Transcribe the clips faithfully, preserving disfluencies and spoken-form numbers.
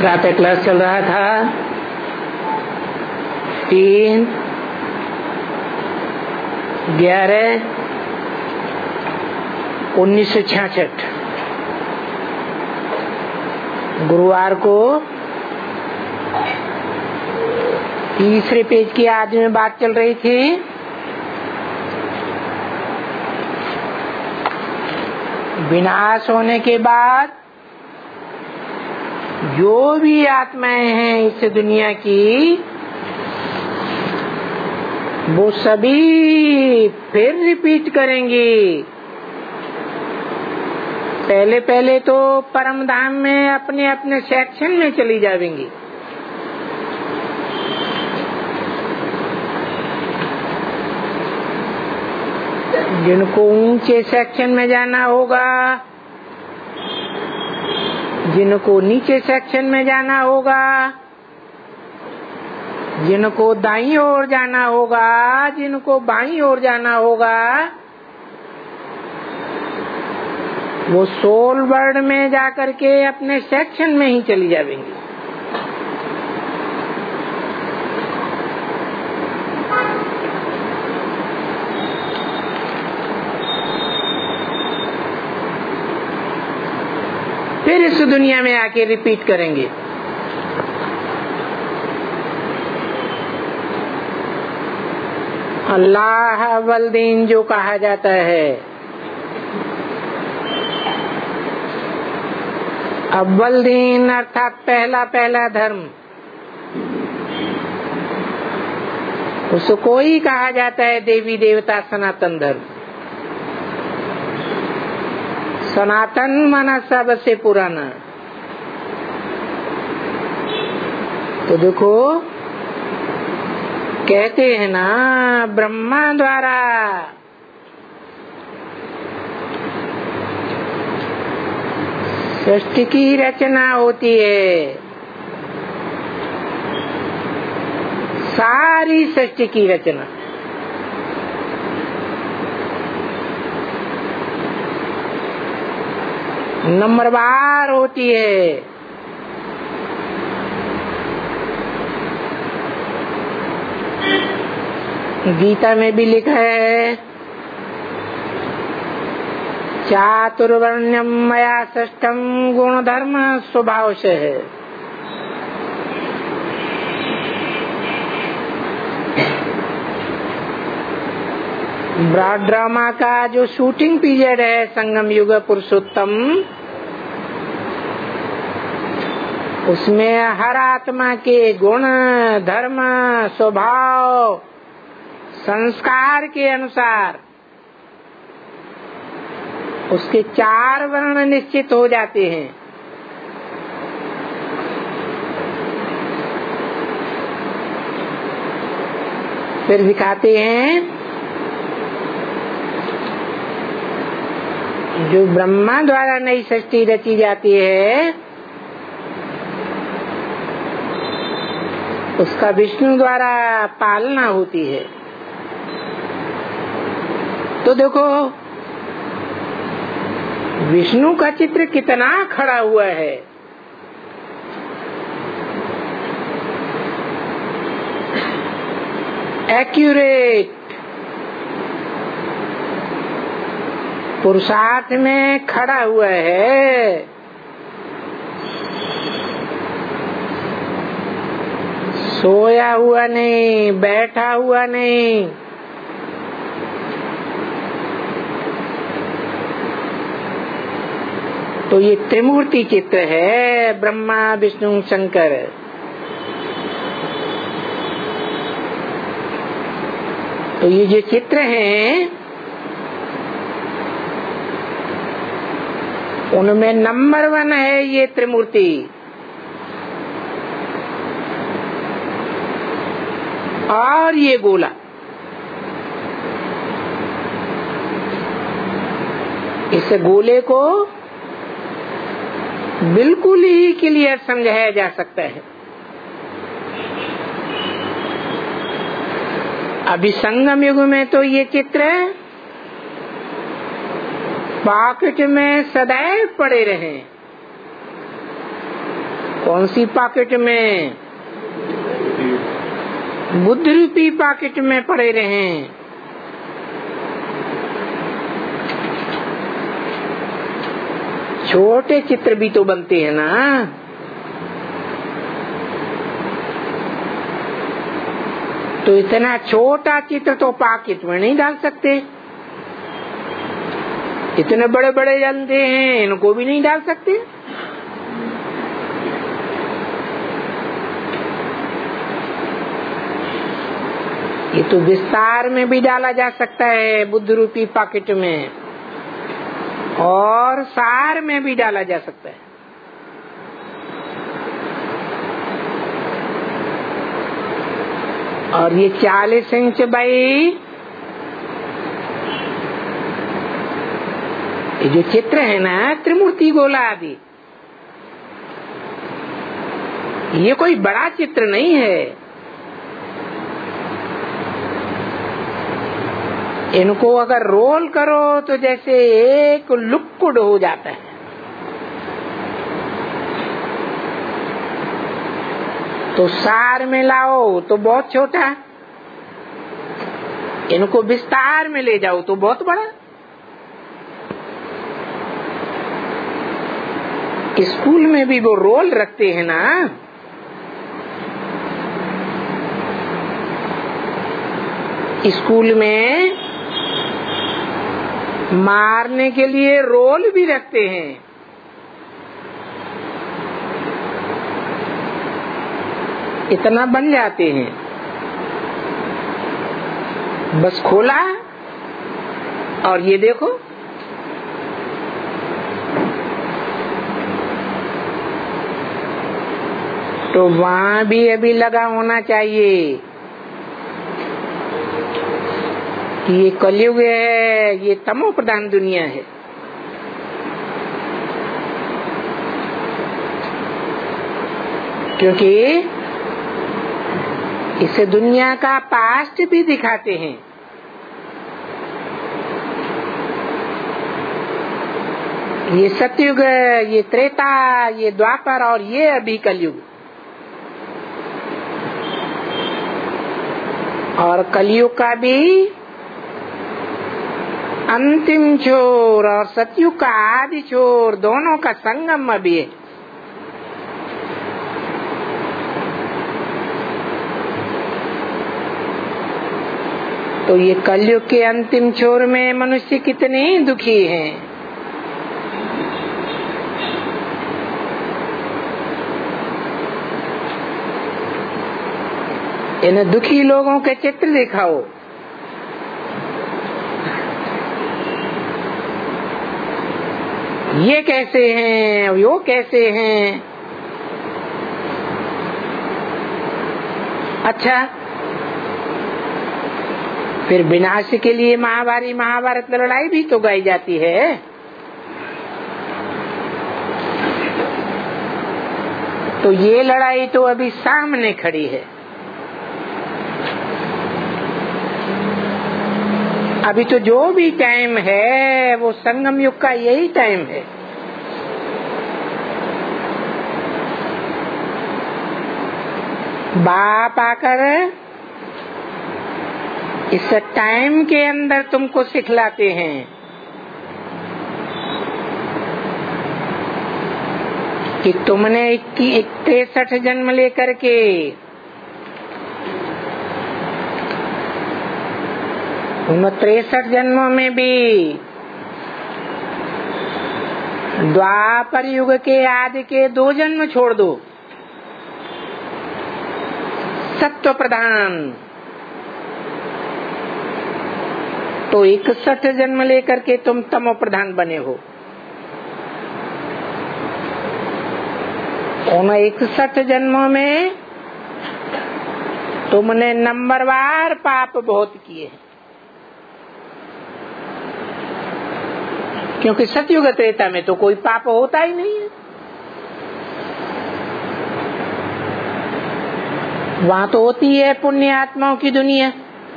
प्रातः क्लास चल रहा था तीन ग्यारह उन्नीस सौ छियासठ गुरुवार को तीसरे पेज की आदि में बात चल रही थी। विनाश होने के बाद जो भी आत्माएं हैं इस दुनिया की, वो सभी फिर रिपीट करेंगी। पहले पहले तो परम धाम में अपने अपने सेक्शन में चली जाएंगी। जिनको ऊंचे सेक्शन में जाना होगा, जिनको नीचे सेक्शन में जाना होगा, जिनको दाईं ओर जाना होगा, जिनको बाईं ओर जाना होगा, वो सोल वर्ल्ड में जाकर के अपने सेक्शन में ही चली जाएंगी। फिर इस दुनिया में आके रिपीट करेंगे। अल्लाह अव्वल दीन जो कहा जाता है, अव्वल दीन अर्थात पहला पहला धर्म, उसको ही कहा जाता है देवी देवता सनातन धर्म। सनातन माना सबसे पुराना। तो देखो कहते हैं ना, ब्रह्मा द्वारा सृष्टि की रचना होती है, सारी सृष्टि की रचना। नंबरवार होती है। गीता में भी लिखा है, चातुर्वर्ण्यम मया सृष्टम गुण धर्म स्वभाव से है। ब्रॉड ड्रामा का जो शूटिंग पीरियड है संगम युग पुरुषोत्तम, उसमें हर आत्मा के गुण धर्म स्वभाव संस्कार के अनुसार उसके चार वर्ण निश्चित हो जाते हैं। फिर दिखाते हैं जो ब्रह्मा द्वारा नई सृष्टि रची जाती है, उसका विष्णु द्वारा पालना होती है। तो देखो विष्णु का चित्र कितना खड़ा हुआ है। एक्यूरेट, पुरुषार्थ में खड़ा हुआ है। सोया हुआ नहीं, बैठा हुआ नहीं। तो ये त्रिमूर्ति चित्र है, ब्रह्मा विष्णु शंकर। तो ये जो चित्र हैं, उनमें नंबर वन है ये त्रिमूर्ति। और ये गोला, इस गोले को बिल्कुल ही क्लियर समझाया जा सकता है। अभी संगम युग में तो ये चित्र पॉकेट में सदैव पड़े रहे। कौन सी पॉकेट में? बुद्ध रूपी पॉकेट में पड़े रहें। छोटे चित्र भी तो बनते हैं ना। तो इतना छोटा चित्र तो पॉकेट में नहीं डाल सकते। इतने बड़े बड़े अंधे हैं, इनको भी नहीं डाल सकते। ये तो विस्तार में भी डाला जा सकता है, बुद्ध रूपी पॉकेट में, और सार में भी डाला जा सकता है। और ये चालीस इंच बाई, ये जो चित्र है ना, त्रिमूर्ति गोला आदि, ये कोई बड़ा चित्र नहीं है। इनको अगर रोल करो तो जैसे एक लुक्कुड हो जाता है। तो सार में लाओ तो बहुत छोटा, इनको विस्तार में ले जाओ तो बहुत बड़ा। स्कूल में भी वो रोल रखते हैं ना, स्कूल में मारने के लिए रोल भी रखते हैं। इतना बन जाते हैं, बस खोला और ये देखो। तो वहां भी अभी लगा होना चाहिए कि ये कलयुग है, ये तमो प्रधान दुनिया है। क्योंकि इसे दुनिया का पास्ट भी दिखाते हैं। ये सतयुग, ये त्रेता, ये द्वापर और ये अभी कलयुग। और कलयुग का भी अंतिम छोर और सतयुग का आदि छोर, दोनों का संगम अभी है। तो ये कलयुग के अंतिम छोर में मनुष्य कितने दुखी हैं। इन दुखी लोगों के चित्र दिखाओ। ये कैसे हैं, वो कैसे हैं। अच्छा, फिर विनाश के लिए महाभारी महाभारत लड़ाई भी तो गाई जाती है। तो ये लड़ाई तो अभी सामने खड़ी है। अभी तो जो भी टाइम है वो संगम युग का यही टाइम है। बाप आकर इस टाइम के अंदर तुमको सिखलाते हैं कि तुमने तिरसठ जन्म लेकर के उन तिरसठ जन्मों में भी द्वापर युग के आदि के दो जन्म छोड़ दो, सत्व प्रधान, तो इकसठ जन्म लेकर के तुम तमो प्रधान बने हो। उन इकसठ जन्मों में तुमने नंबरवार पाप बहुत किए हैं। क्योंकि सतयुग त्रेता में तो कोई पाप होता ही नहीं है। वहां तो होती है पुण्य आत्माओं की दुनिया,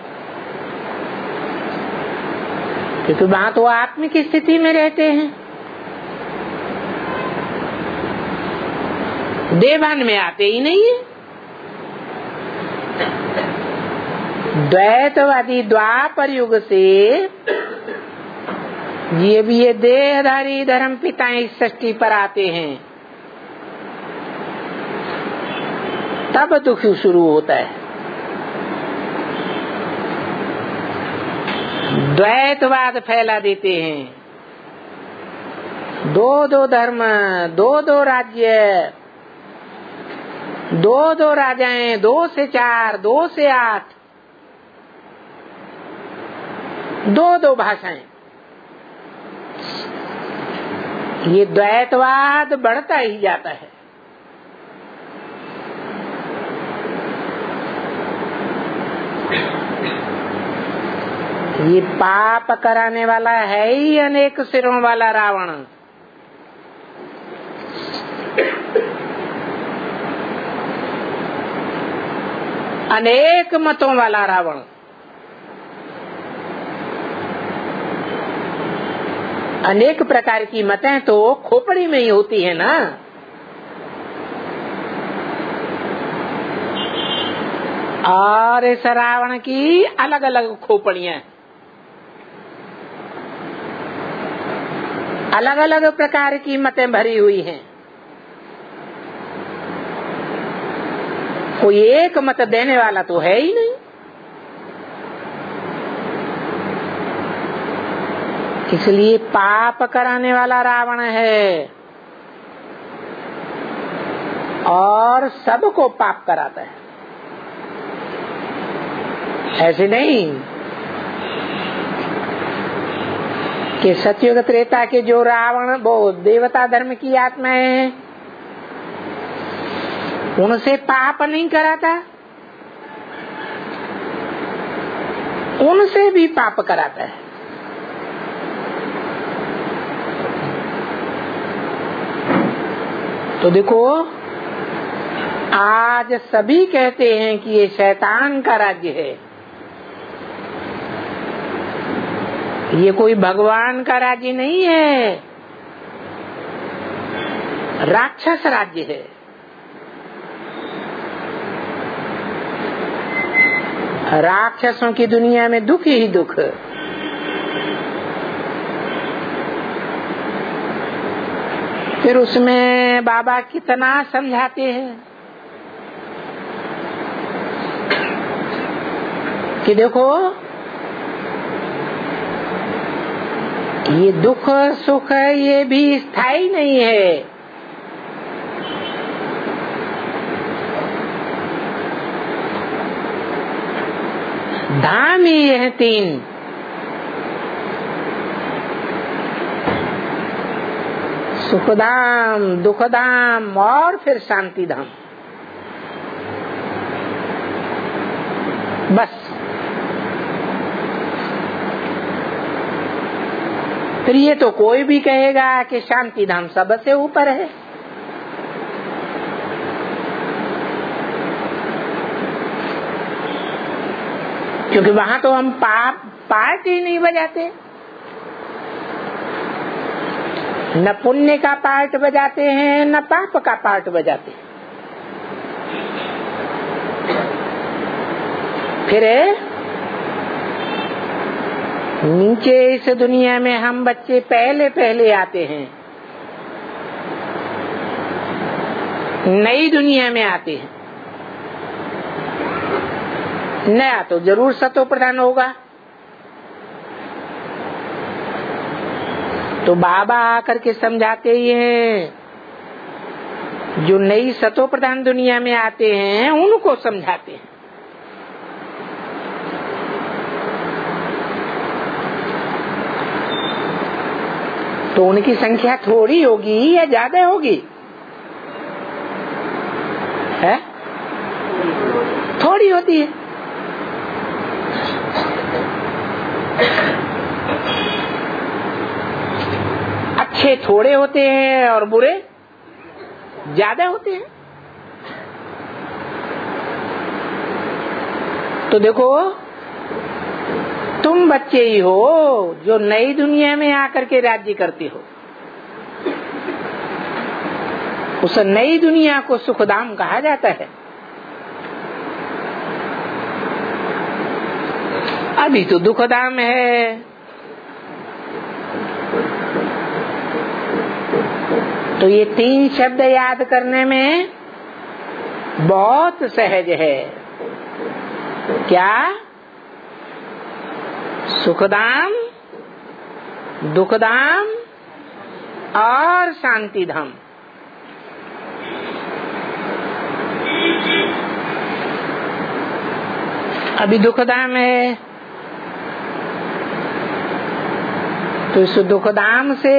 क्योंकि वहां तो आत्मिक स्थिति में रहते हैं। देवान में आते ही नहीं है। द्वैतवादी द्वापर युग से ये भी ये देहधारी धर्म पिता इस सृष्टि पर आते हैं, तब दुख शुरू होता है। द्वैतवाद फैला देते हैं, दो दो धर्म, दो दो राज्य, दो दो राजाएं, दो से चार, दो से आठ, दो दो भाषाएं। ये द्वैतवाद बढ़ता ही जाता है। ये पाप कराने वाला है ही अनेक सिरों वाला रावण। अनेक मतों वाला रावण। अनेक प्रकार की मतें तो खोपड़ी में ही होती है ना। और इस रावण की अलग अलग खोपड़ियां, अलग अलग प्रकार की मतें भरी हुई हैं। कोई एक मत देने वाला तो है ही नहीं। इसलिए पाप कराने वाला रावण है और सबको पाप कराता है। ऐसे नहीं कि सतयुग त्रेता के जो रावण वो देवता धर्म की आत्माएं हैं, उनसे पाप नहीं कराता, उनसे भी पाप कराता है। तो देखो, आज सभी कहते हैं कि ये शैतान का राज्य है, ये कोई भगवान का राज्य नहीं है, राक्षस राज्य है। राक्षसों की दुनिया में दुख ही दुख। फिर उसमें बाबा कितना समझाते हैं कि देखो, ये दुख सुख ये भी स्थायी नहीं है। धाम ही है तीन, सुखधाम, दुखधाम और फिर शांति धाम। बस। फिर ये तो कोई भी कहेगा कि शांति धाम सबसे ऊपर है। क्योंकि वहां तो हम पाप पार्ट ही नहीं बजाते, न पुण्य का पार्ट बजाते हैं न पाप का पार्ट बजाते। फिर नीचे इस दुनिया में हम बच्चे पहले पहले आते हैं, नई दुनिया में आते हैं। नया तो जरूर सतो प्रधान होगा। तो बाबा आकर के समझाते ही हैं, जो नई सतो प्रधान दुनिया में आते हैं उनको समझाते हैं। तो उनकी संख्या थोड़ी होगी या ज्यादा होगी? है? थोड़ी होती है। अच्छे थोड़े होते हैं और बुरे ज्यादा होते हैं। तो देखो, तुम बच्चे ही हो जो नई दुनिया में आकर के राज्य करते हो। उस नई दुनिया को सुखधाम कहा जाता है। अभी तो दुखधाम है। तो ये तीन शब्द याद करने में बहुत सहज है। क्या? सुखधाम, दुखधाम और शांति धाम। अभी दुखधाम है तो इस दुखधाम से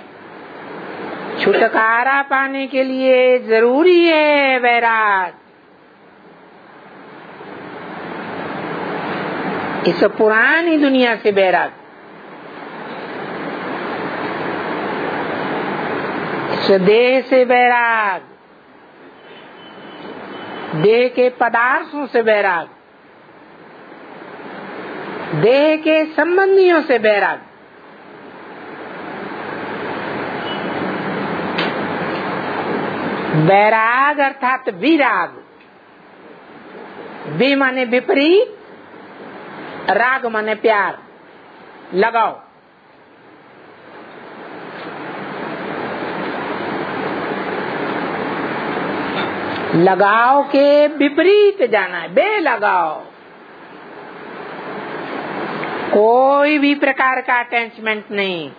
छुटकारा पाने के लिए जरूरी है वैराग। इस पुरानी दुनिया से वैराग, इस देह से वैराग, देह के पदार्थों से वैराग, देह के संबंधियों से वैराग। वैराग अर्थात विराग। वि माने विपरीत, राग माने प्यार, लगाओ। लगाओ के विपरीत जाना है, बेलगाओ। कोई भी प्रकार का अटैचमेंट नहीं।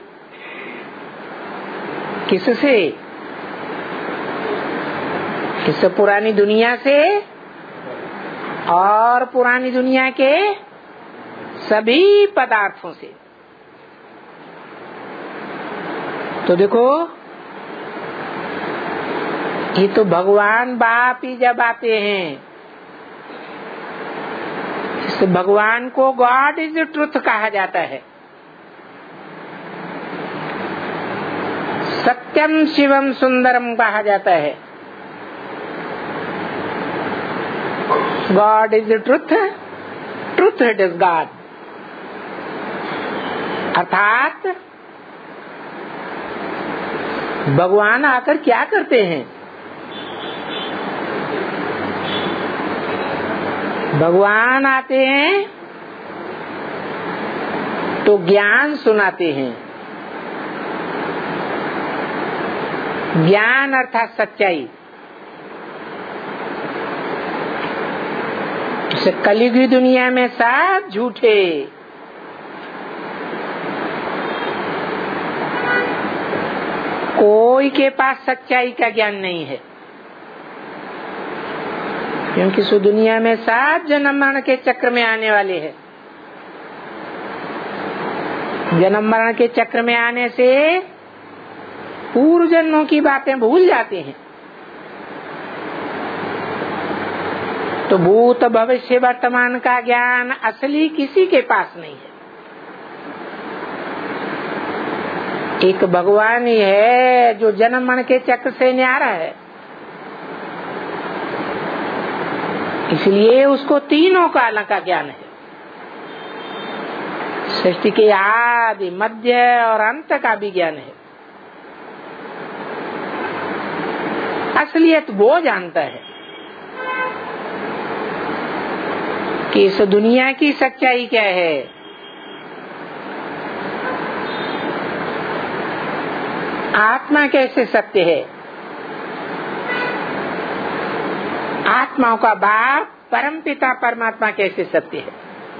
किससे? इस पुरानी दुनिया से और पुरानी दुनिया के सभी पदार्थों से। तो देखो, ये तो भगवान बाप ही जब आते हैं, इस भगवान को गॉड इज ट्रुथ कहा जाता है। सत्यम शिवम सुंदरम कहा जाता है। God is the truth, truth it is God। अर्थात भगवान आकर क्या करते हैं? भगवान आते हैं तो ज्ञान सुनाते हैं। ज्ञान अर्थात सच्चाई। कलयुगी दुनिया में सब झूठे। कोई के पास सच्चाई का ज्ञान नहीं है, क्योंकि इस दुनिया में सब जन्म मरण के चक्र में आने वाले हैं। जन्म मरण के चक्र में आने से पूर्व जन्मों की बातें भूल जाते हैं। तो भूत भविष्य वर्तमान का ज्ञान असली किसी के पास नहीं है। एक भगवान ही है जो जन्म मरण के चक्र से न्यारा है। इसलिए उसको तीनों काल का ज्ञान है। सृष्टि के आदि, मध्य और अंत का भी ज्ञान है। असलियत वो जानता है कि इस दुनिया की सच्चाई क्या है। आत्मा कैसे सत्य है। आत्माओं का बाप परमपिता परमात्मा कैसे सत्य है।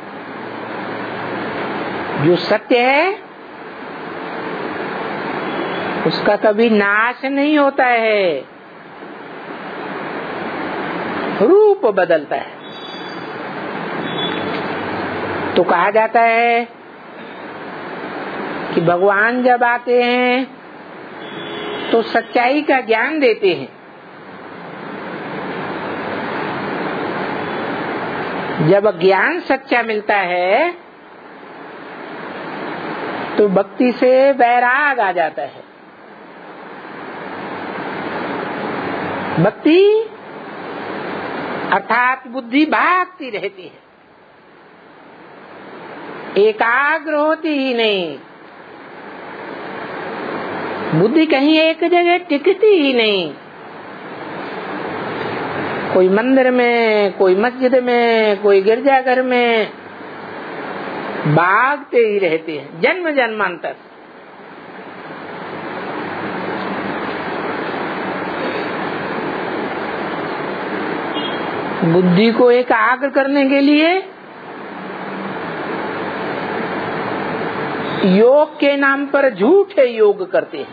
जो सत्य है उसका कभी नाश नहीं होता है, रूप बदलता है। तो कहा जाता है कि भगवान जब आते हैं तो सच्चाई का ज्ञान देते हैं। जब ज्ञान सच्चा मिलता है तो भक्ति से वैराग आ जाता है। भक्ति अर्थात बुद्धि भागती रहती है, एकाग्र होती ही नहीं। बुद्धि कहीं एक जगह टिकती ही नहीं। कोई मंदिर में, कोई मस्जिद में, कोई गिरजाघर में भागते ही रहते हैं जन्म जन्मांतर। बुद्धि को एकाग्र करने के लिए योग के नाम पर झूठे योग करते हैं।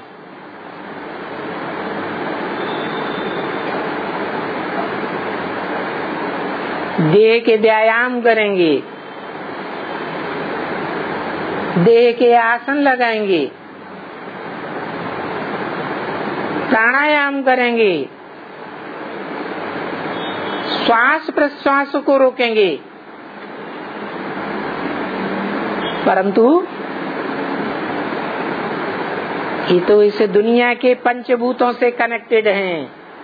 देह के व्यायाम करेंगे, देह के आसन लगाएंगे, प्राणायाम करेंगे, श्वास प्रश्वास को रोकेंगे, परंतु ये तो इस दुनिया के पंचभूतों से कनेक्टेड हैं।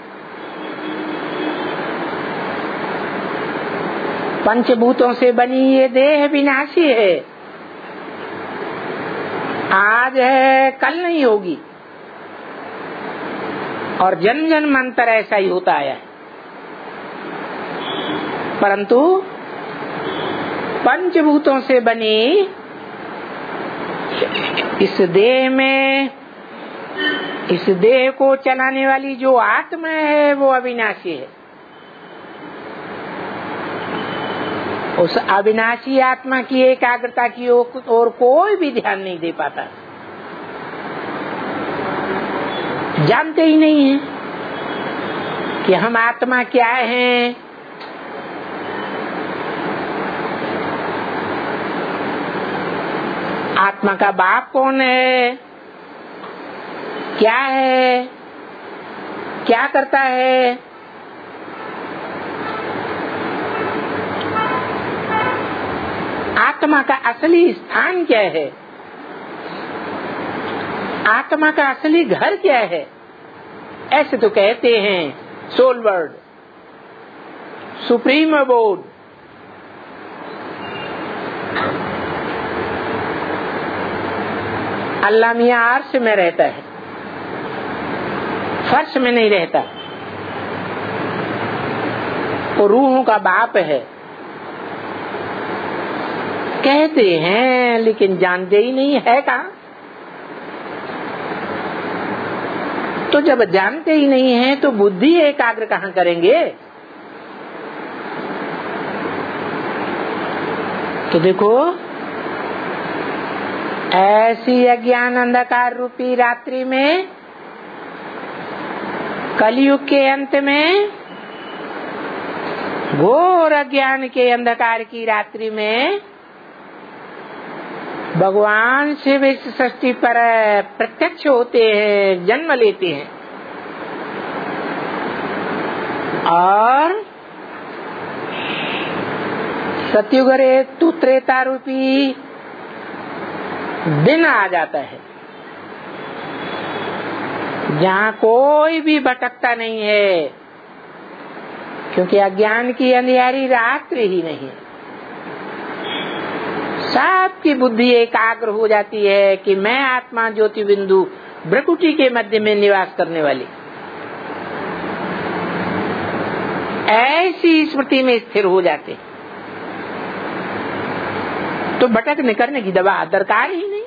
पंचभूतों से बनी ये देह विनाशी है, आज है कल नहीं होगी, और जन्म जन्मांतर ऐसा ही होता आया है। परंतु पंचभूतों से बनी इस देह में, इस देह को चलाने वाली जो आत्मा है वो अविनाशी है। उस अविनाशी आत्मा की एकाग्रता की ओर कोई भी ध्यान नहीं दे पाता, जानते ही नहीं है कि हम आत्मा क्या हैं। आत्मा का बाप कौन है, क्या है, क्या करता है। आत्मा का असली स्थान क्या है, आत्मा का असली घर क्या है। ऐसे तो कहते हैं soul word, supreme abode. Allah मियां अर्श में रहता है, फर्श में नहीं रहता। वो रूहों का बाप है कहते हैं, लेकिन जानते ही नहीं है कहाँ। तो जब जानते ही नहीं है तो बुद्धि एकाग्र कहाँ करेंगे। तो देखो, ऐसी अज्ञान अंधकार रूपी रात्रि में, कलयुग के अंत में, घोर अज्ञान के अंधकार की रात्रि में भगवान शिव इस सृष्टि पर प्रत्यक्ष होते हैं, जन्म लेते हैं, और सतयुग रेतु त्रेता रूपी दिन आ जाता है, जहाँ कोई भी भटकता नहीं है, क्योंकि अज्ञान की अंधियारी रात्रि ही नहीं है। सबकी बुद्धि एकाग्र हो जाती है कि मैं आत्मा ज्योति बिंदु भ्रकुटी के मध्य में निवास करने वाली, ऐसी स्मृति में स्थिर हो जाते, तो भटकने करने की दवा दरकार ही नहीं।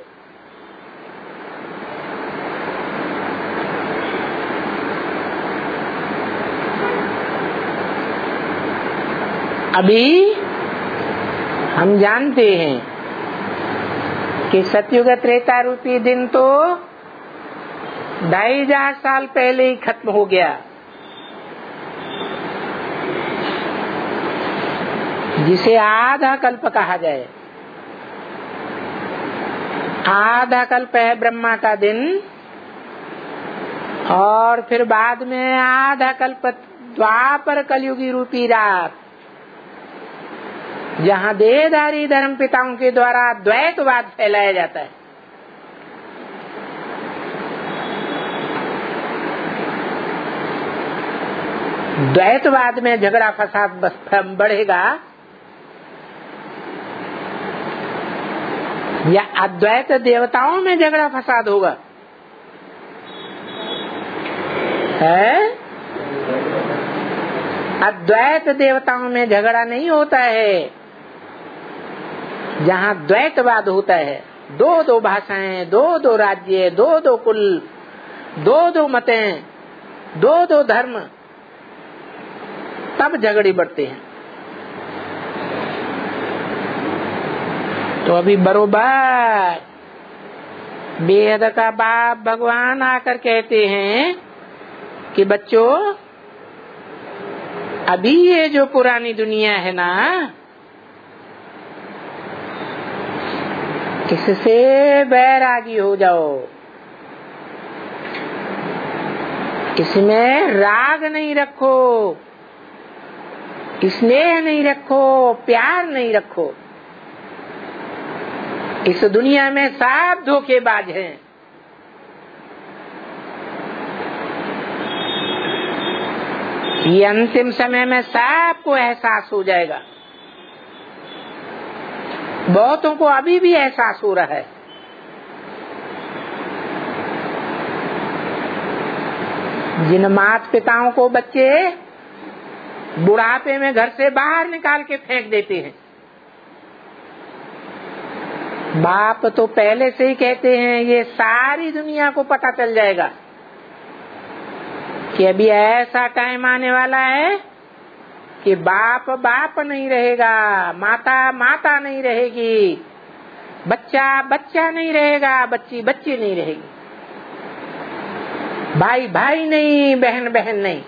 अभी हम जानते हैं कि सतयुग त्रेता रूपी दिन तो ढाई हजार साल पहले ही खत्म हो गया, जिसे आधा कल्प कहा जाए। आधा कल्प है ब्रह्मा का दिन, और फिर बाद में आधा कल्प द्वापर कलयुगी रूपी रात, जहाँ देहधारी धर्म पिताओं के द्वारा द्वैतवाद फैलाया जाता है। द्वैतवाद में झगड़ा फसाद बढ़ेगा, या अद्वैत देवताओं में झगड़ा फसाद होगा, है अद्वैत देवताओं में झगड़ा नहीं होता है। जहाँ द्वैतवाद होता है, दो दो भाषाएं, दो दो राज्य, दो दो कुल, दो दो मतें, दो दो धर्म, तब झगड़े बढ़ते हैं। तो अभी बरोबर बेहद का बाप भगवान आकर कहते हैं कि बच्चों, अभी ये जो पुरानी दुनिया है ना, इससे बैरागी हो जाओ। इसमें राग नहीं रखो, स्नेह नहीं रखो, प्यार नहीं रखो। इस दुनिया में सब धोखेबाज हैं। ये अंतिम समय में सबको एहसास हो जाएगा। बहुतों को अभी भी एहसास हो रहा है। जिन माता पिताओं को बच्चे बुढ़ापे में घर से बाहर निकाल के फेंक देते हैं, बाप तो पहले से ही कहते हैं ये सारी दुनिया को पता चल जाएगा कि अभी ऐसा टाइम आने वाला है कि बाप बाप नहीं रहेगा, माता माता नहीं रहेगी, बच्चा बच्चा नहीं रहेगा, बच्ची बच्ची नहीं रहेगी, भाई भाई नहीं, बहन बहन नहीं।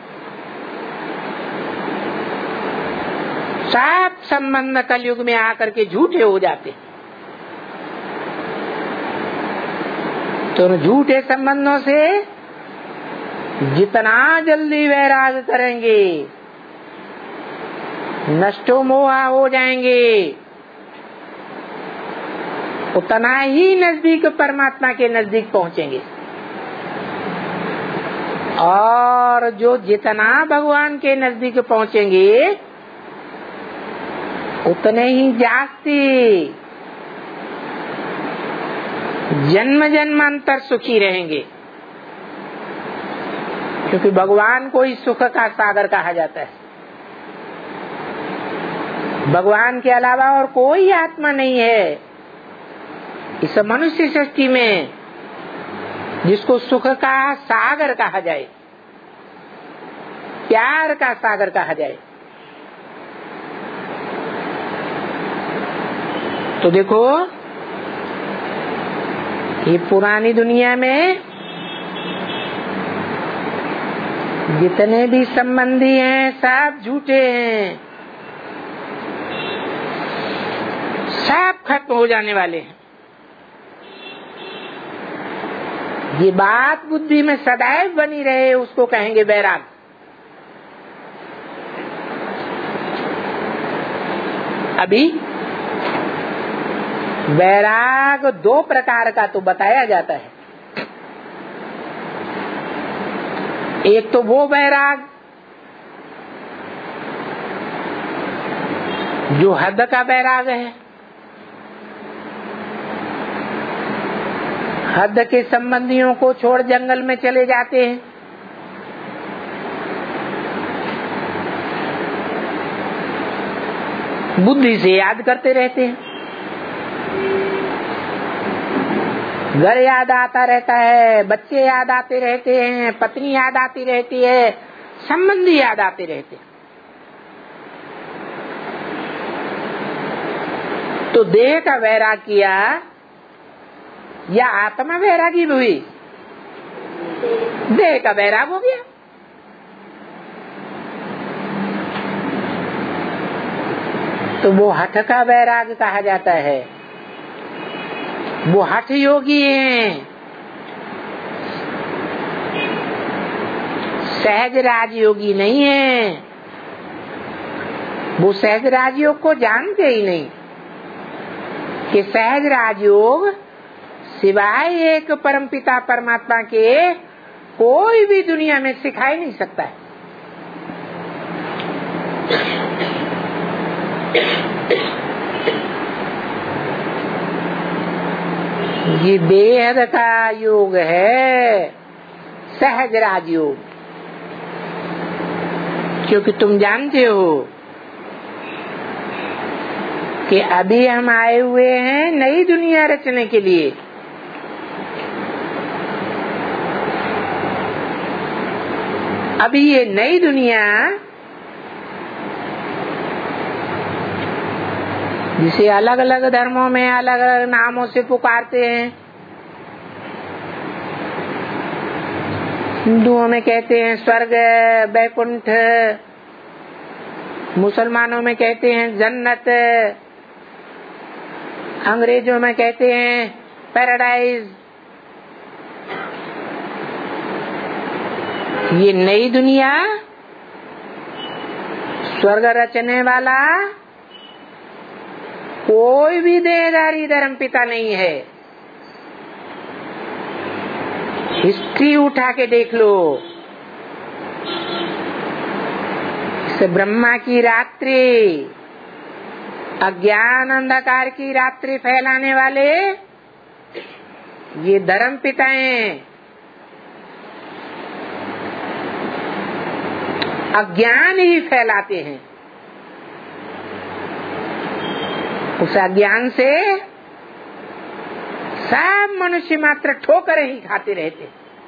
सब संबंध कलयुग में आकर के झूठे हो जाते हैं। तो उन झूठे संबंधों से जितना जल्दी वैराग करेंगे, नष्टो मोहा हो जाएंगे, उतना ही नजदीक परमात्मा के नजदीक पहुंचेंगे। और जो जितना भगवान के नजदीक पहुंचेंगे, उतने ही जास्ती जन्म जन्मांतर सुखी रहेंगे। क्योंकि भगवान को ही सुख का सागर कहा जाता है। भगवान के अलावा और कोई आत्मा नहीं है इस मनुष्य सृष्टि में जिसको सुख का सागर कहा जाए, प्यार का सागर कहा जाए। तो देखो, ये पुरानी दुनिया में जितने भी संबंधी हैं सब झूठे हैं, सब खत्म हो जाने वाले हैं। ये बात बुद्धि में सदैव बनी रहे, उसको कहेंगे वैराग। अभी वैराग दो प्रकार का तो बताया जाता है। एक तो वो वैराग जो हद का वैराग है, हद के संबंधियों को छोड़ जंगल में चले जाते हैं। बुद्धि से याद करते रहते हैं, घर याद आता रहता है, बच्चे याद आते रहते हैं, पत्नी याद आती रहती है, संबंधी याद आते रहते हैं। तो देह का वैराग किया या आत्मा वैरागी हुई? देह का वैराग हो गया। तो वो हठ का वैराग कहा जाता है। वो हठ योगी हैं, सहज राजयोगी नहीं है। वो सहज राजयोग को जानते ही नहीं कि सहज राजयोग सिवाय एक परमपिता परमात्मा के कोई भी दुनिया में सिखा ही नहीं सकता है। ये बेहद का योग है, सहज राजयोग। क्योंकि तुम जानते हो कि अभी हम आए हुए हैं नई दुनिया रचने के लिए। अभी ये नई दुनिया जिसे अलग अलग धर्मों में अलग अलग नामों से पुकारते हैं। हिंदुओं में कहते हैं स्वर्ग बैकुंठ, मुसलमानों में कहते हैं जन्नत, अंग्रेजों में कहते हैं पैराडाइज। ये नई दुनिया स्वर्ग रचने वाला कोई भी देहधारी धर्म पिता नहीं है। हिस्ट्री उठा के देख लो। इस ब्रह्मा की रात्रि, अज्ञान अंधकार की रात्रि फैलाने वाले ये धर्म पिता हैं। अज्ञान ही फैलाते हैं। उस अज्ञान से सब मनुष्य मात्र ठोकर ही खाते रहते।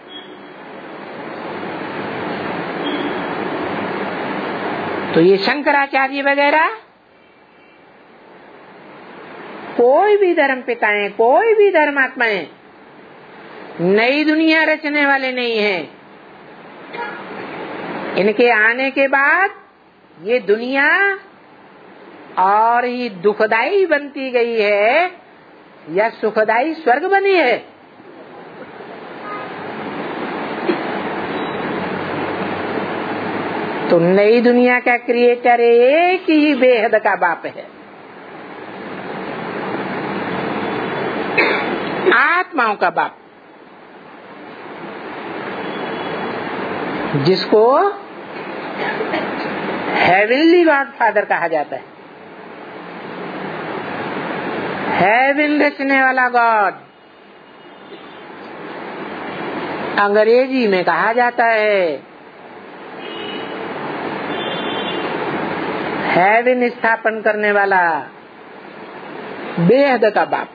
तो ये शंकराचार्य वगैरह कोई भी धर्म पिताएं, कोई भी धर्मात्माएं नई दुनिया रचने वाले नहीं हैं। इनके आने के बाद ये दुनिया और ही दुखदाई बनती गई है या सुखदाई स्वर्ग बनी है। तो नई दुनिया का क्रिएटर एक ही बेहद का बाप है, आत्माओं का बाप, जिसको हेवनली गॉड फादर कहा जाता है। हेवन रचने वाला गॉड अंग्रेजी में कहा जाता है हेवन स्थापन करने वाला बेहद का बाप।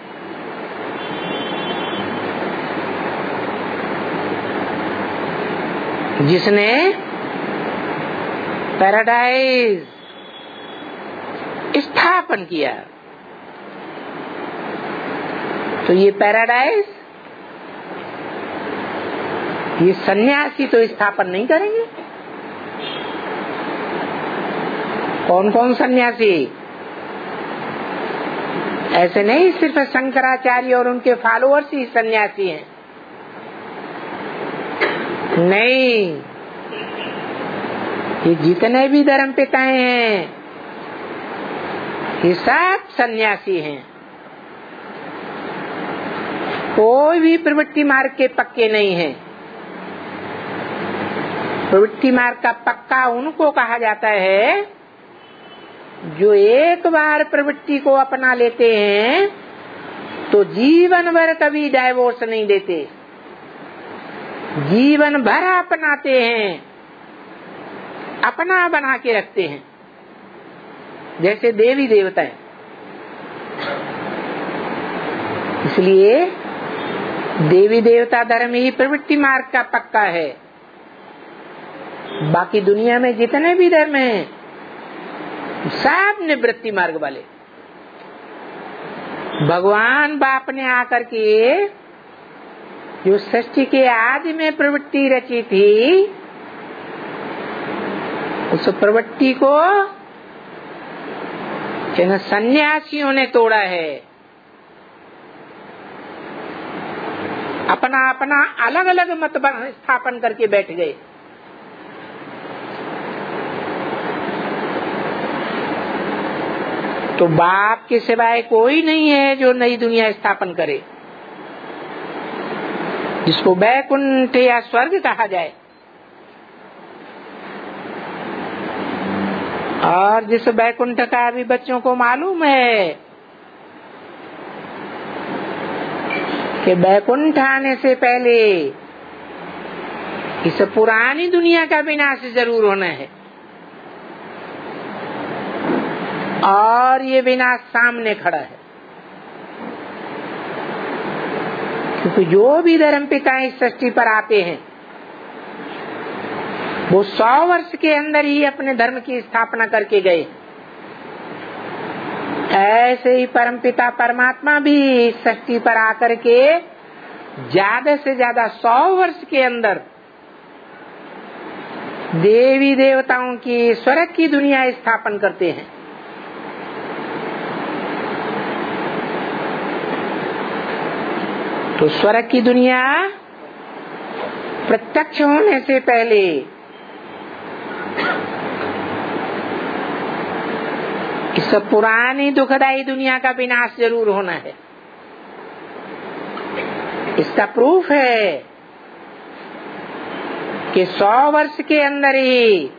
जिसने पैराडाइज स्थापन किया। तो ये पैराडाइज ये सन्यासी तो स्थापन नहीं करेंगे। कौन कौन सन्यासी? ऐसे नहीं सिर्फ शंकराचार्य और उनके फॉलोअर्स ही सन्यासी हैं, नहीं, ये जितने भी धर्म पिताएं हैं ये सब सन्यासी हैं। कोई भी प्रवृत्ति मार्ग के पक्के नहीं है। प्रवृत्ति मार्ग का पक्का उनको कहा जाता है जो एक बार प्रवृत्ति को अपना लेते हैं तो जीवन भर कभी डाइवोर्स नहीं देते, जीवन भर अपनाते हैं, अपना बना के रखते हैं। जैसे देवी देवता है। इसलिए देवी देवता धर्म ही प्रवृत्ति मार्ग का पक्का है। बाकी दुनिया में जितने भी धर्म हैं सब निवृत्ति मार्ग वाले। भगवान बाप ने आकर के जो सृष्टि के आदि में प्रवृत्ति रची थी उस प्रवृत्ति को इन सन्यासियों ने तोड़ा है। अपना अपना अलग अलग मत स्थापन करके बैठ गए। तो बाप के सिवाय कोई नहीं है जो नई दुनिया स्थापन करे, जिसको बैकुंठ या स्वर्ग कहा जाए। और जिस बैकुंठ का अभी बच्चों को मालूम है कि बैकुंठ आने से पहले इस पुरानी दुनिया का विनाश जरूर होना है। और ये विनाश सामने खड़ा है। क्योंकि जो भी धर्म पिता इस सृष्टि पर आते हैं वो सौ वर्ष के अंदर ही अपने धर्म की स्थापना करके गए। ऐसे ही परमपिता परमात्मा भी इस सृष्टि पर आकर के ज्यादा से ज्यादा सौ वर्ष के अंदर देवी देवताओं की स्वर्ग की दुनिया स्थापन करते हैं। तो स्वर्ग की दुनिया प्रत्यक्ष होने से पहले इस पुरानी दुखदायी दुनिया का विनाश जरूर होना है। इसका प्रूफ है कि सौ वर्ष के अंदर ही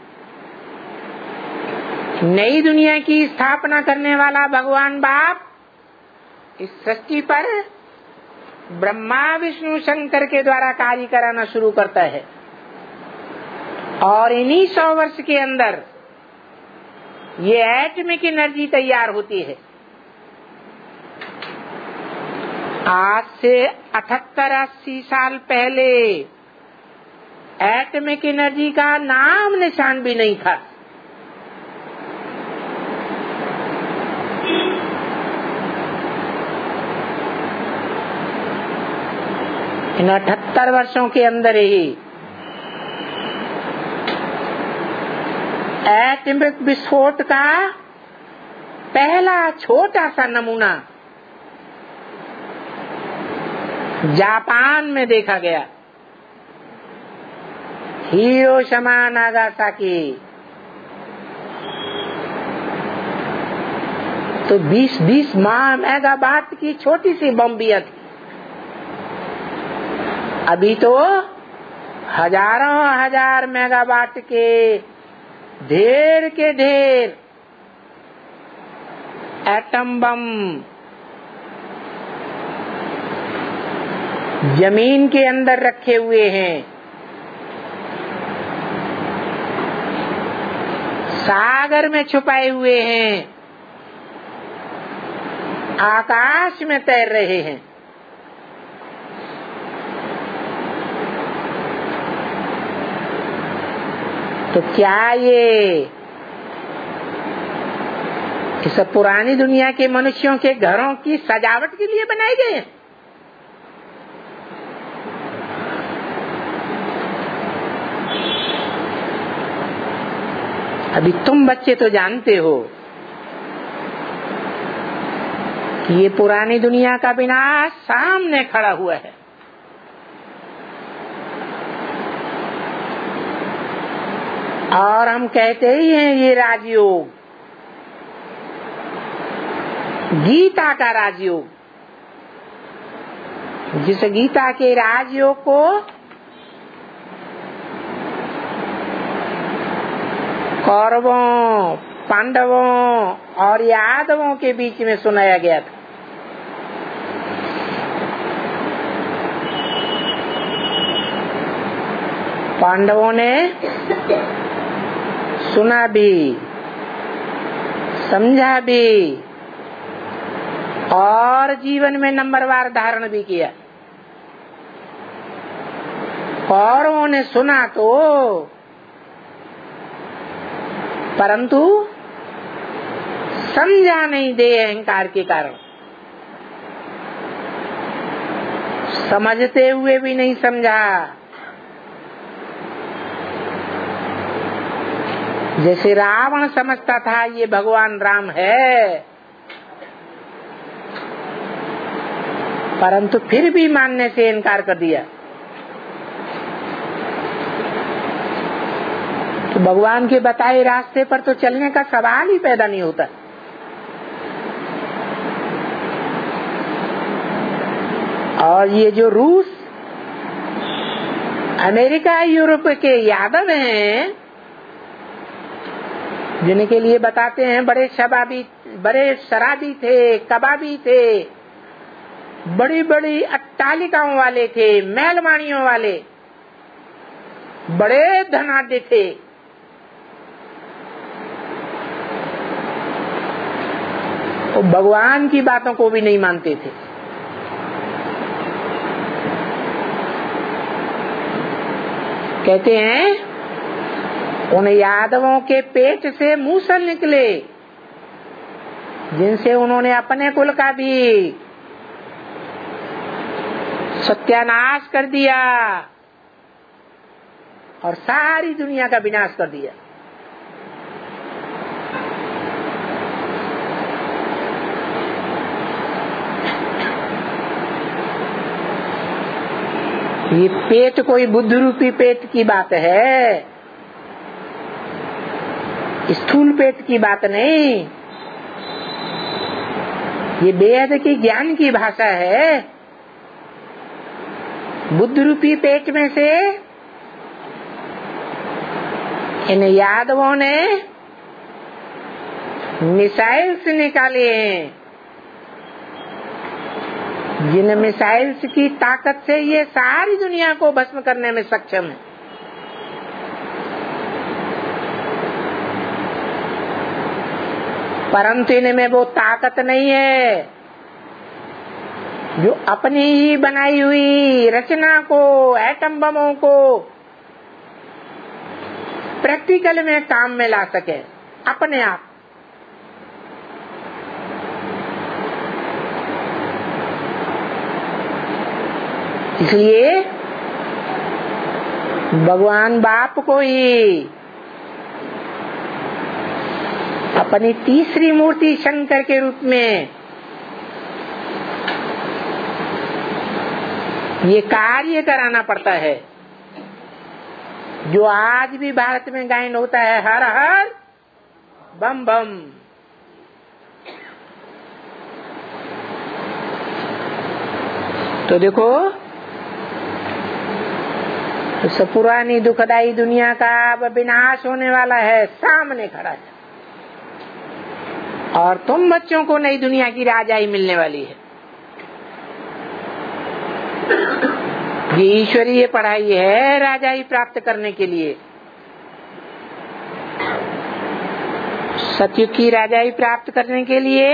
नई दुनिया की स्थापना करने वाला भगवान बाप इस सृष्टि पर ब्रह्मा विष्णु शंकर के द्वारा कार्य कराना शुरू करता है। और इन्हीं सौ वर्ष के अंदर ये एटमिक एनर्जी तैयार होती है। आज से अठहत्तर अस्सी साल पहले एटमिक एनर्जी का नाम निशान भी नहीं था। इन अठहत्तर वर्षों के अंदर ही एटमिक विस्फोट का पहला छोटा सा नमूना जापान में देखा गया। Hiroshima Nagasaki. तो बीस बीस मेगावाट की छोटी सी बम्बियां थी। अभी तो हजारों हजार मेगावाट के ढेर के ढेर एटम बम जमीन के अंदर रखे हुए हैं। सागर में छुपाए हुए हैं, आकाश में तैर रहे हैं। तो क्या ये इस पुरानी दुनिया के मनुष्यों के घरों की सजावट के लिए बनाए गए हैं? अभी तुम बच्चे तो जानते हो कि ये पुरानी दुनिया का विनाश सामने खड़ा हुआ है। और हम कहते ही हैं ये राजयोग, गीता का राजयोग, जिस गीता के राजयोग को कौरवों, पांडवों और यादवों के बीच में सुनाया गया था। पांडवों ने सुना भी, समझा भी और जीवन में नंबरवार धारण भी किया। कौरवों ने सुना तो, परंतु समझा नहीं दे अहंकार के कारण। समझते हुए भी नहीं समझा। जैसे रावण समझता था ये भगवान राम है, परंतु फिर भी मानने से इनकार कर दिया। तो भगवान के बताए रास्ते पर तो चलने का सवाल ही पैदा नहीं होता। और ये जो रूस, अमेरिका, यूरोप के यादव हैं, जिनके लिए बताते हैं बड़े शराबी बड़े शराबी थे, कबाबी थे, बड़ी बड़ी अट्टालिकाओं वाले थे, महलवानियों वाले, बड़े धनाढ्य थे। वो भगवान की बातों को भी नहीं मानते थे। कहते हैं उन यादवों के पेट से मूसल निकले जिनसे उन्होंने अपने कुल का भी सत्यानाश कर दिया और सारी दुनिया का विनाश कर दिया। ये पेट कोई बुद्ध रूपी पेट की बात है, स्थूल पेट की बात नहीं। ये वेद की ज्ञान की भाषा है। बुद्ध रूपी पेट में से इन यादवों ने मिसाइल्स निकाले हैं, जिन मिसाइल्स की ताकत से ये सारी दुनिया को भस्म करने में सक्षम है। परंतु इनमें वो ताकत नहीं है जो अपनी ही बनाई हुई रचना को, एटम बमों को प्रैक्टिकल में काम में ला सके अपने आप। इसलिए भगवान बाप को ही अपनी तीसरी मूर्ति शंकर के रूप में ये कार्य कराना पड़ता है, जो आज भी भारत में गायन होता है, हर हर बम बम। तो देखो, इस पुरानी दुखदाई दुनिया का अब विनाश होने वाला है, सामने खड़ा है, और तुम बच्चों को नई दुनिया की राजाई मिलने वाली है। ये ईश्वरीय पढ़ाई है राजाई प्राप्त करने के लिए। सत्युग की राजाई प्राप्त करने के लिए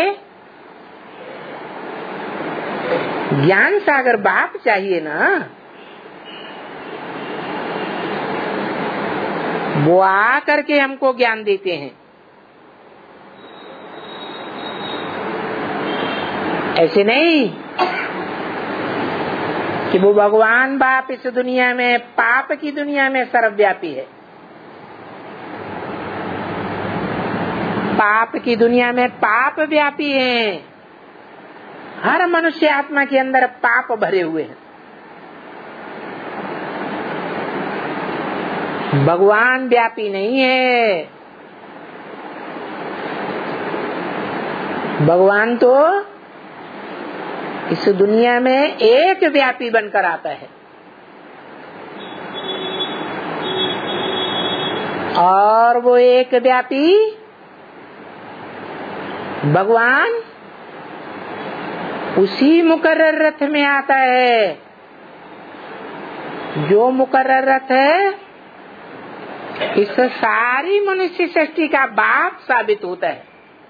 ज्ञान सागर बाप चाहिए ना। वो आ करके हमको ज्ञान देते हैं। ऐसे नहीं कि वो भगवान बाप इस दुनिया में, पाप की दुनिया में सर्वव्यापी है। पाप की दुनिया में पाप व्यापी है। हर मनुष्य आत्मा के अंदर पाप भरे हुए हैं। भगवान व्यापी नहीं है। भगवान तो इस दुनिया में एक व्यापी बनकर आता है, और वो एक व्यापी भगवान उसी मुकर्रर रथ में आता है, जो मुकर्रर रथ है इस सारी मनुष्य सृष्टि का बाप साबित होता है।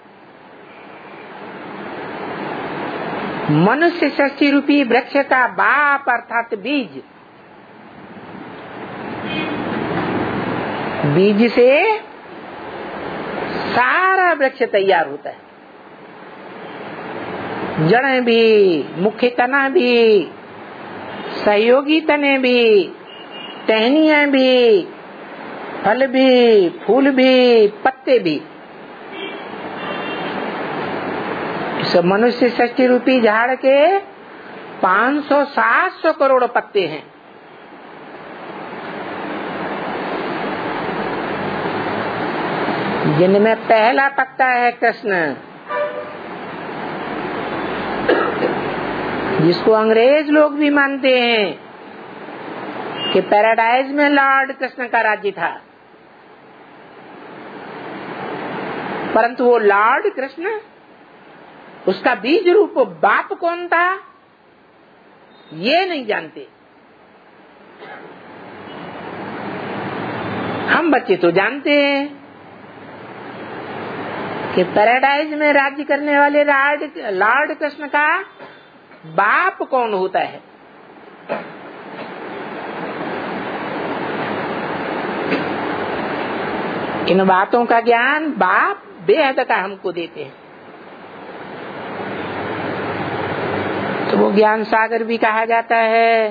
मनुष्य सृष्टि रूपी वृक्ष का बाप अर्थात बीज। बीज से सारा वृक्ष तैयार होता है। जड़ें भी, मुख्य तना भी, सहयोगी तने भी, टहनियां भी, फल भी, फूल भी, पत्ते भी। इस मनुष्य सृष्टि रूपी झाड़ के पाँच सौ सात सौ करोड़ पत्ते हैं। जिनमें पहला पत्ता है कृष्ण, जिसको अंग्रेज लोग भी मानते हैं कि पैराडाइज में लॉर्ड कृष्ण का राज्य था। परंतु वो लॉर्ड कृष्ण, उसका बीज रूप बाप कौन था ये नहीं जानते। हम बच्चे तो जानते हैं कि पैराडाइज में राज्य करने वाले लॉर्ड कृष्ण का बाप कौन होता है। इन बातों का ज्ञान बाप बेहद का हमको देते हैं, तो वो ज्ञान सागर भी कहा जाता है,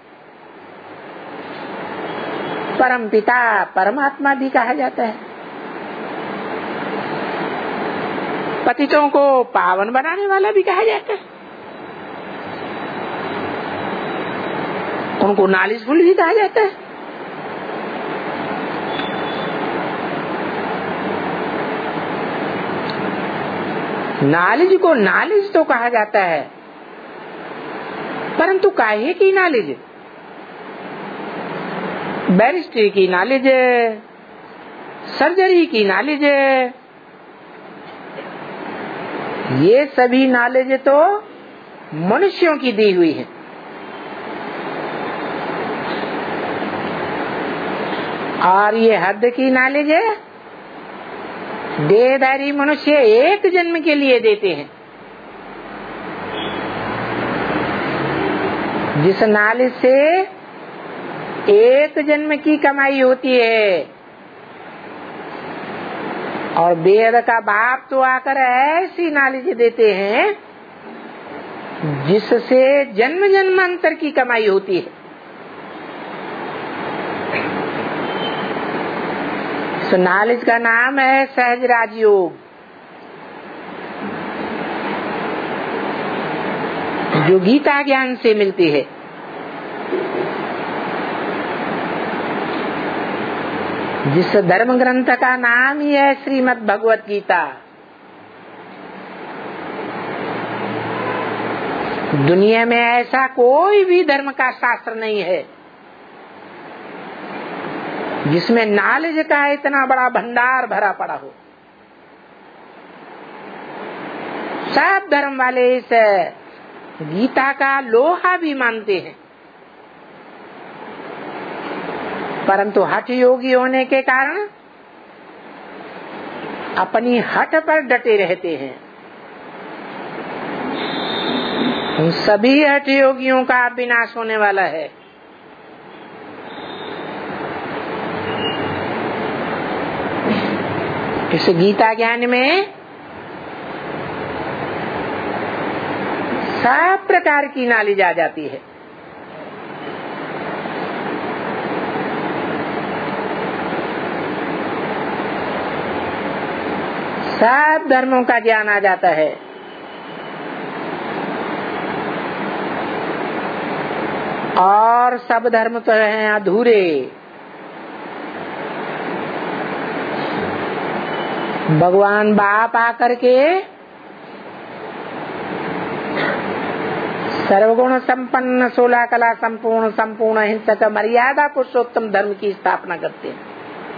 परम पिता परमात्मा भी कहा जाता है। पतितों को पावन बनाने वाला भी कहा जाता है, उनको नालिशफुल भी कहा जाता है। नॉलेज को नॉलेज तो कहा जाता है, परंतु काहे की नॉलेज? बैरिस्ट्री की नॉलेज, सर्जरी की नॉलेज, ये सभी नॉलेज तो मनुष्यों की दी हुई है। और ये हद की नॉलेज है देहधारी मनुष्य एक जन्म के लिए देते हैं। जिस नॉलेज से एक जन्म की कमाई होती है, और वेद का बाप तो आकर ऐसी नॉलेज देते हैं जिससे जन्म जन्मांतर की कमाई होती है। इस नॉलेज का नाम है सहज राजयोग, जो गीता ज्ञान से मिलती है। जिस धर्म ग्रंथ का नाम ही है श्रीमद् भगवत गीता। दुनिया में ऐसा कोई भी धर्म का शास्त्र नहीं है जिसमें नॉलेज का इतना बड़ा भंडार भरा पड़ा हो। सब धर्म वाले इस गीता का लोहा भी मानते हैं, परंतु हठ योगी होने के कारण अपनी हठ पर डटे रहते हैं। उन सभी हठ योगियों का विनाश होने वाला है। इस गीता ज्ञान में सब प्रकार की नॉलेज आ जाती है। सब धर्मों का ज्ञान आ जाता है। और सब धर्म तो हैं अधूरे। भगवान बाप आकर के सर्वगुण संपन्न, सोलह कला संपूर्ण, संपूर्ण हिंसक, मर्यादा पुरुषोत्तम धर्म की स्थापना करते हैं।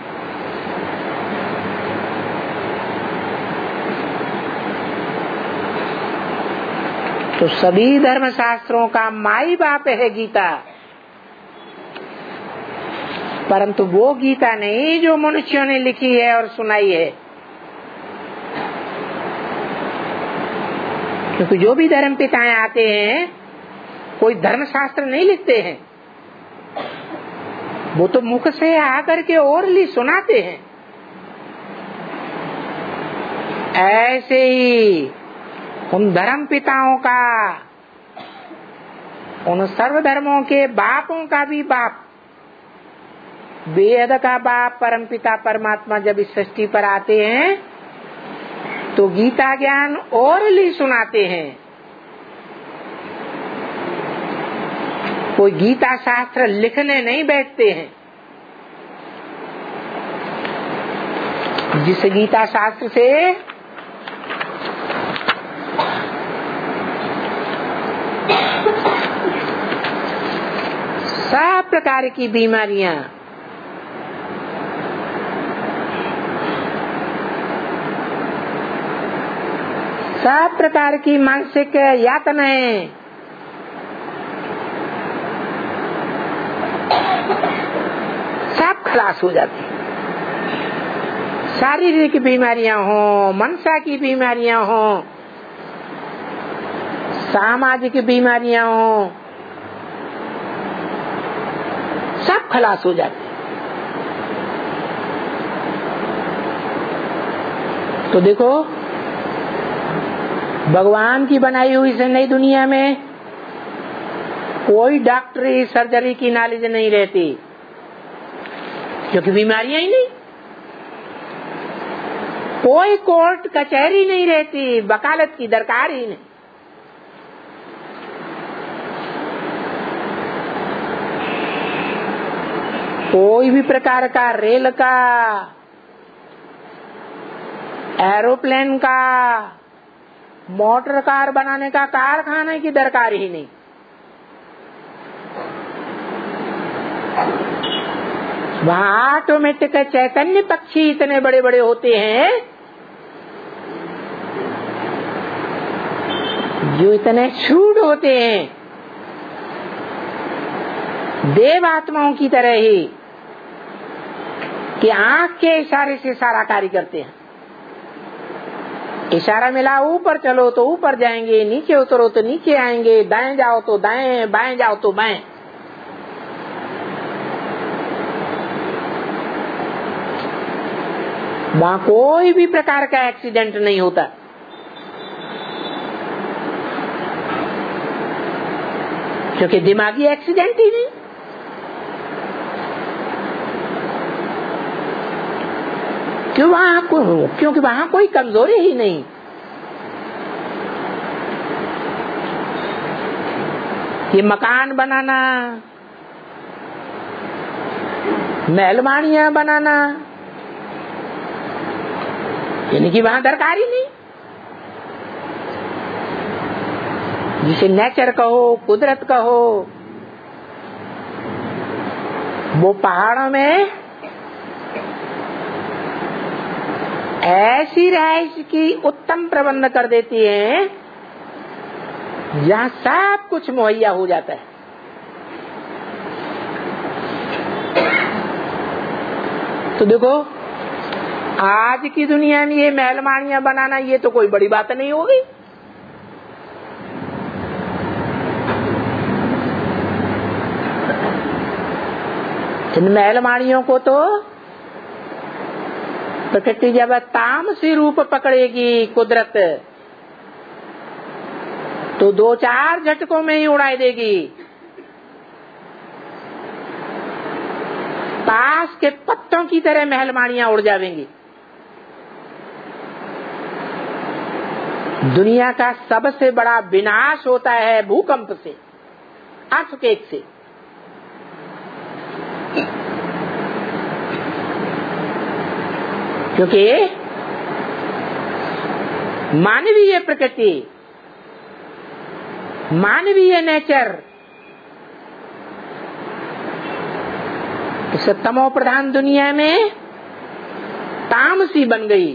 तो सभी धर्म शास्त्रों का माई बाप है गीता, परंतु वो गीता नहीं जो मनुष्यों ने लिखी है और सुनाई है। क्योंकि जो भी धर्म पिताएं आते हैं कोई धर्म शास्त्र नहीं लिखते हैं, वो तो मुख से आकर के ओरली सुनाते हैं। ऐसे ही उन धर्म पिताओं का, उन सर्व धर्मों के बापों का भी बाप, वेद का बाप परमपिता परमात्मा जब इस सृष्टि पर आते हैं तो गीता ज्ञान ओरली सुनाते हैं। कोई गीता शास्त्र लिखने नहीं बैठते हैं। जिस गीता शास्त्र से सब प्रकार की बीमारियां, सब प्रकार की मानसिक यातनाएं, सब खलास हो जाती है। शारीरिक बीमारियां हो, मनसा की बीमारियां हो, सामाजिक बीमारियां हो, सब खलास हो जाते। तो देखो, भगवान की बनाई हुई से नई दुनिया में कोई डॉक्टरी सर्जरी की नॉलेज नहीं रहती, क्योंकि बीमारियां ही नहीं। कोई कोर्ट कचहरी नहीं रहती, वकालत की दरकार ही नहीं। कोई भी प्रकार का रेल का, एरोप्लेन का, मोटर कार बनाने का कारखाने की दरकार ही नहीं। वहाँ ऑटोमेटिक चैतन्य पक्षी इतने बड़े बड़े होते हैं जो इतने शूड होते हैं, देव आत्माओं की तरह ही, कि आंख के इशारे से सारा कार्य करते हैं। इशारा मिला ऊपर चलो तो ऊपर जाएंगे, नीचे उतरो तो नीचे आएंगे, दाएं जाओ तो दाएं, बाएं जाओ तो बाएं। वहाँ कोई भी प्रकार का एक्सीडेंट नहीं होता, क्योंकि दिमागी एक्सीडेंट ही नहीं। क्यों? वहाँ को, क्योंकि वहाँ कोई कमजोरी ही नहीं। ये मकान बनाना, महलमानियां बनाना, यानी कि वहाँ दरकार ही नहीं। जिसे नेचर कहो, कुदरत कहो, वो पहाड़ों में ऐसी रहाइश की उत्तम प्रबंध कर देती है जहाँ सब कुछ मुहैया हो जाता है। तो देखो, आज की दुनिया में ये महलमानियां बनाना, ये तो कोई बड़ी बात नहीं होगी। इन महलमानियों को तो प्रकृति जब तामसी रूप पकड़ेगी कुदरत, तो दो चार झटकों में ही उड़ा देगी। ताश के पत्तों की तरह महलमानियां उड़ जाएंगी। दुनिया का सबसे बड़ा विनाश होता है भूकंप से, अर्थक्वेक से। क्योंकि मानवीय प्रकृति, मानवीय नेचर इस तमो प्रधान दुनिया में तामसी बन गई,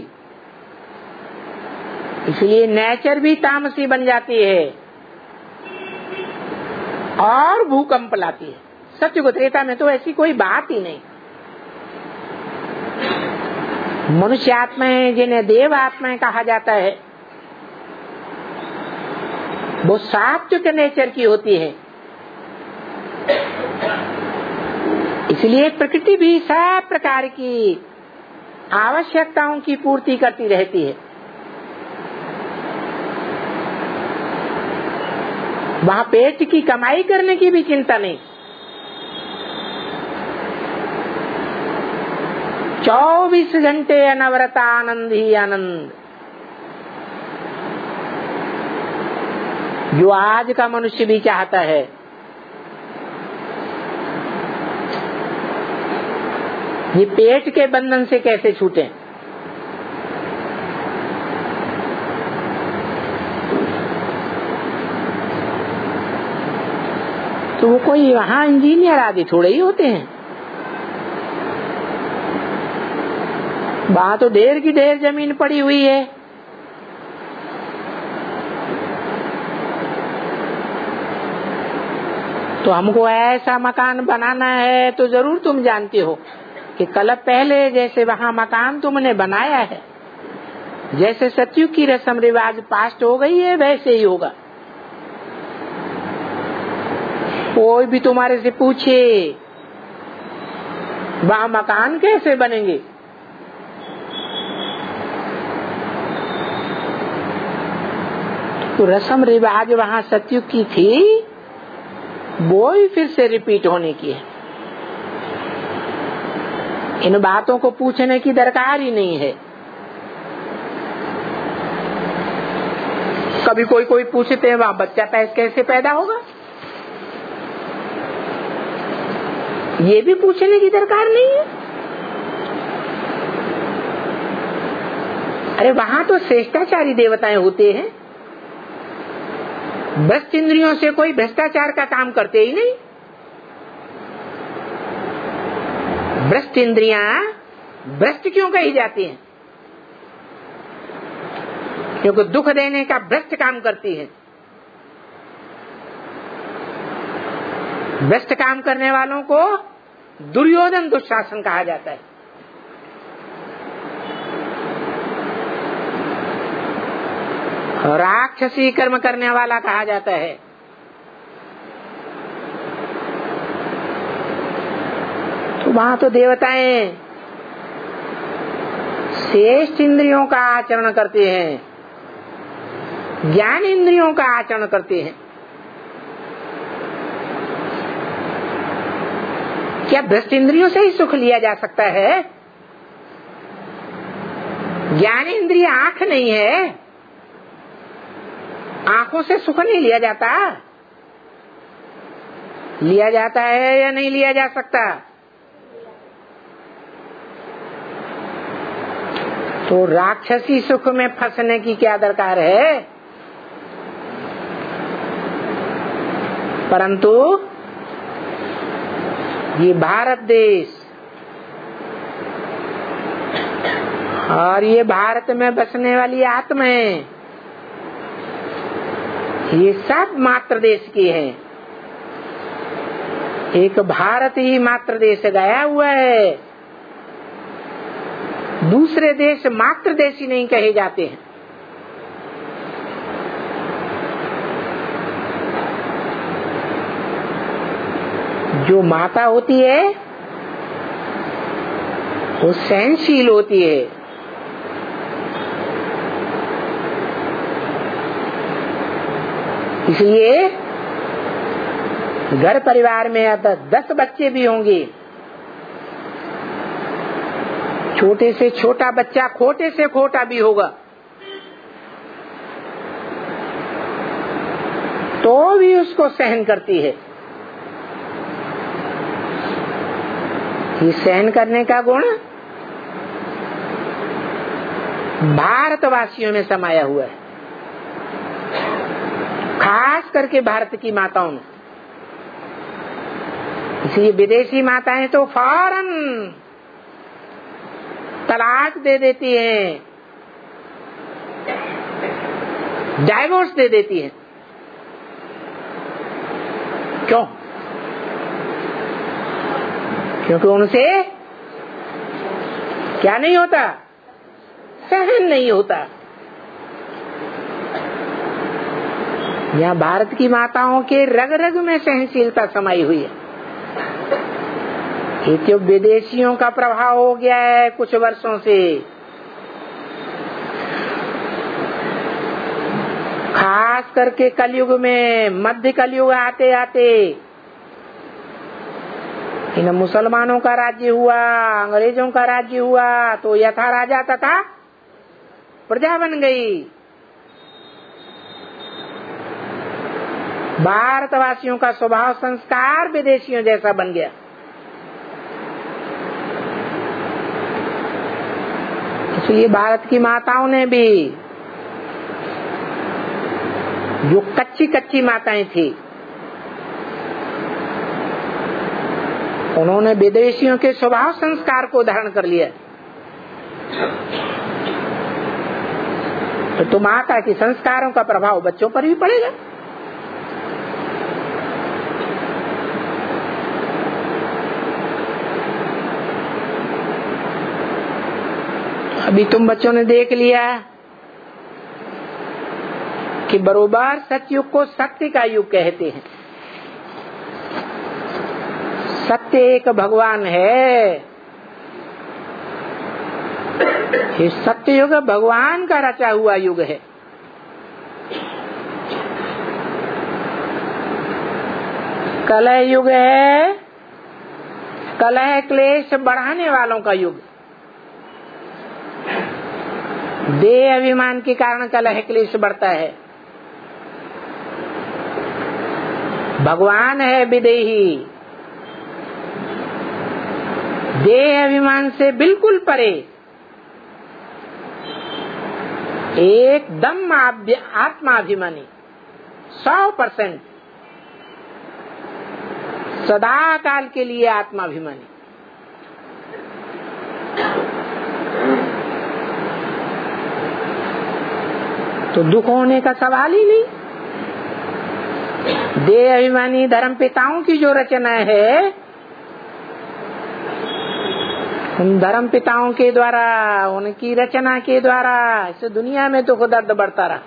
इसलिए नेचर भी तामसी बन जाती है और भूकंप लाती है। सत्युग त्रेता में तो ऐसी कोई बात ही नहीं। मनुष्य आत्माएं, जिन्हें देव आत्माएं कहा जाता है, वो सात्विक नेचर की होती है। इसलिए प्रकृति भी सब प्रकार की आवश्यकताओं की पूर्ति करती रहती है। वहाँ पेट की कमाई करने की भी चिंता नहीं। चौबीस घंटे अनवरत आनंद ही आनंद। जो आज का मनुष्य भी चाहता है, ये पेट के बंधन से कैसे छूटे। तो वो कोई वहां इंजीनियर आदि थोड़े ही होते हैं। वहां तो ढेर की ढेर जमीन पड़ी हुई है। तो हमको ऐसा मकान बनाना है, तो जरूर तुम जानते हो कि कल पहले जैसे वहाँ मकान तुमने बनाया है, जैसे सतयुग की रस्म रिवाज पास्ट हो गई है वैसे ही होगा। कोई भी तुम्हारे से पूछे वहाँ मकान कैसे बनेंगे, तो रस्म रिवाज वहाँ सतयुग की थी वो ही फिर से रिपीट होने की है। इन बातों को पूछने की दरकार ही नहीं है। कभी कोई कोई पूछते हैं वहाँ बच्चा कैसे पैदा होगा, ये भी पूछने की दरकार नहीं है। अरे वहाँ तो श्रेष्ठाचारी देवताएं होते हैं, भ्रष्ट इंद्रियों से कोई भ्रष्टाचार का काम करते ही नहीं। भ्रष्ट इंद्रियां भ्रष्ट क्यों कही जाती हैं? क्योंकि दुख देने का भ्रष्ट काम करती है। भ्रष्ट काम करने वालों को दुर्योधन दुशासन कहा जाता है। राक्षसी कर्म करने वाला कहा जाता है। तो वहां तो देवताएं श्रेष्ठ इंद्रियों का आचरण करते हैं, ज्ञान इंद्रियों का आचरण करते हैं। क्या भ्रष्ट इंद्रियों से ही सुख लिया जा सकता है? ज्ञान इंद्रिय आंख नहीं है, आंखों से सुख नहीं लिया जाता। लिया जाता है या नहीं लिया जा सकता? तो राक्षसी सुख में फंसने की क्या दरकार है? परंतु ये भारत देश और ये भारत में बसने वाली आत्माएं, ये सब मातृ देश की है। एक भारत ही मातृ देश गया हुआ है, दूसरे देश मातृ देश ही नहीं कहे जाते हैं। जो माता होती है वो सहनशील होती है। इसलिए घर परिवार में अगर दस बच्चे भी होंगे, छोटे से छोटा बच्चा खोटे से खोटा भी होगा, तो भी उसको सहन करती है। ये सहन करने का गुण भारतवासियों में समाया हुआ है, खास करके भारत की माताओं में। इसलिए विदेशी माताएं तो फौरन तलाक दे देती हैं, डाइवोर्स दे देती हैं। क्यों? क्योंकि उनसे क्या नहीं होता? सहन नहीं होता। यहाँ भारत की माताओं के रग रग में सहनशीलता समाई हुई है। ये तो विदेशियों का प्रभाव हो गया है कुछ वर्षों से, खास करके कलयुग में, मध्य कलयुग आते आते इन मुसलमानों का राज्य हुआ, अंग्रेजों का राज्य हुआ, तो यथा राजा तथा प्रजा बन गई। भारतवासियों का स्वभाव संस्कार विदेशियों जैसा बन गया। इसलिए भारत की माताओं ने भी, जो कच्ची कच्ची माताएं थी, उन्होंने विदेशियों के स्वभाव संस्कार को धारण कर लिया। तो, तो माता के संस्कारों का प्रभाव बच्चों पर भी पड़ेगा। अभी तुम बच्चों ने देख लिया कि बरोबर सतयुग को सत्य का युग कहते हैं। सत्य एक भगवान है। ये सत्य युग भगवान का रचा हुआ युग है। कलह युग है, कलह क्लेश बढ़ाने वालों का युग। देह अभिमान के कारण कलह क्लेश बढ़ता है। भगवान है विदेही, देह अभिमान से बिल्कुल परे, एकदम आत्माभिमानी, सौ परसेंट सदा काल के लिए आत्माभिमानी। तो दुख होने का सवाल ही नहीं। देह अभिमानी धर्म पिताओं की जो रचना है, उन धर्म पिताओं के द्वारा, उनकी रचना के द्वारा इस दुनिया में तो दर्द बढ़ता रहा।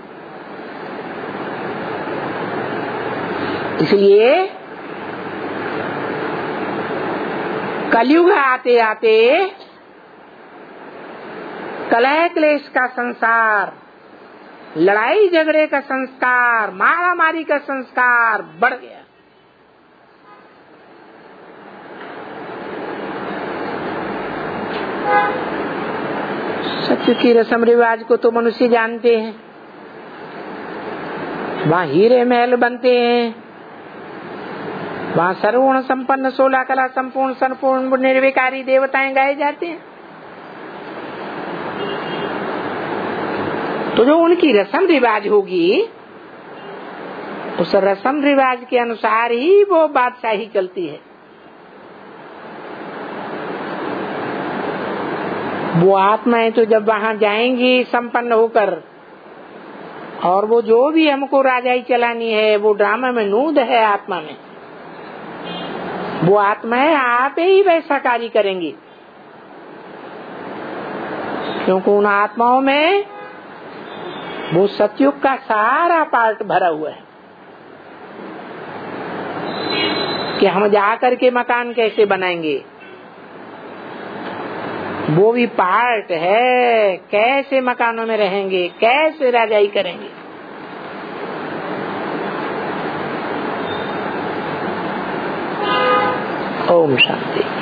इसलिए कलयुग आते आते कलह क्लेश का संसार, लड़ाई झगड़े का संस्कार, मारा मारी का संस्कार बढ़ गया। सत्य की रस्म रिवाज को तो मनुष्य जानते हैं। वहाँ हीरे महल बनते हैं, वहाँ सर्वगुण संपन्न सोलह कला संपूर्ण संपूर्ण निर्विकारी देवताएं गाए जाते हैं। तो जो उनकी रस्म रिवाज होगी, उस रस्म रिवाज के अनुसार ही वो बादशाही चलती है। वो आत्माएं तो जब वहां जाएंगी संपन्न होकर, और वो जो भी हमको राजाई चलानी है वो ड्रामा में नूद है आत्मा में, वो आत्माएं आप ही वैसा कार्य करेंगी, क्योंकि उन आत्माओं में वो सतयुग का सारा पार्ट भरा हुआ है कि हम जाकर के मकान कैसे बनाएंगे। वो भी पार्ट है, कैसे मकानों में रहेंगे, कैसे राजाई करेंगे। ओम शांति।